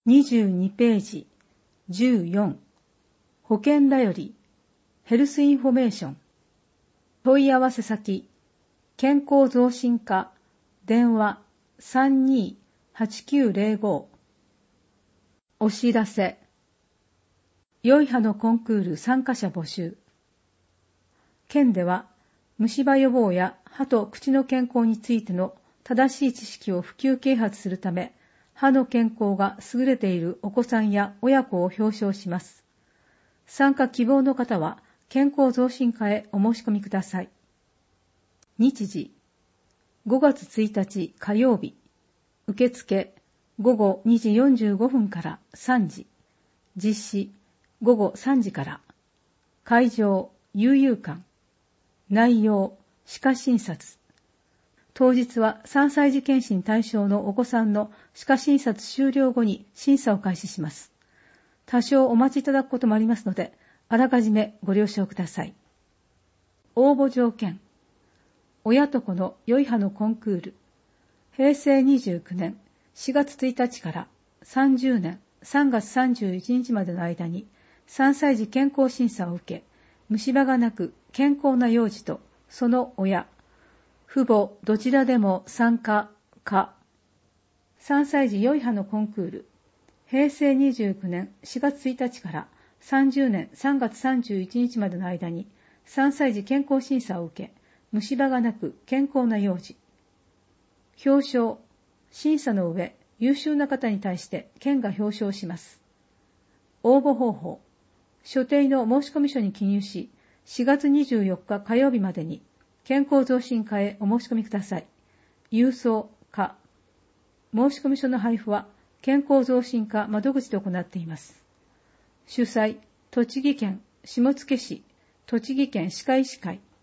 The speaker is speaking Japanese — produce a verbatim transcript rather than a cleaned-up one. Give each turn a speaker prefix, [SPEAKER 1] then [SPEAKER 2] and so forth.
[SPEAKER 1] にじゅうにページじゅうよん保険だよりヘルスインフォメーション問い合わせ先健康増進課電話 さんにーはちきゅうゼロご お知らせ良い歯のコンクール参加者募集県では虫歯予防や歯と口の健康についての正しい知識を普及啓発するため歯の健康が優れているお子さんや親子を表彰します。参加希望の方は健康増進課へお申し込みください。日時ごがつついたち火曜日受付ごごにじよんじゅうごふんからさんじ実施ごごさんじから会場悠々館内容歯科診察当日はさんさい児検診対象のお子さんの歯科診察終了後に審査を開始します。多少お待ちいただくこともありますので、あらかじめご了承ください。応募条件。親と子の良い歯のコンクール。へいせいにじゅうきゅうねんしがつついたちからさんじゅうねんさんがつさんじゅういちにちまでの間にさんさい児健康審査を受け、虫歯がなく健康な幼児とその親、父母どちらでも参加可。さんさい児良い歯のコンクール。へいせいにじゅうきゅうねんしがつついたちからさんじゅうねんさんがつさんじゅういちにちまでの間にさんさい児健康審査を受け、虫歯がなく健康な幼児。表彰。審査の上、優秀な方に対して県が表彰します。応募方法。所定の申込書に記入し、しがつにじゅうよっか火曜日までに健康増進課へお申し込みください。郵送課。申込書の配布は健康増進課窓口で行っています。主催、栃木県下野市、栃木県歯科医師会。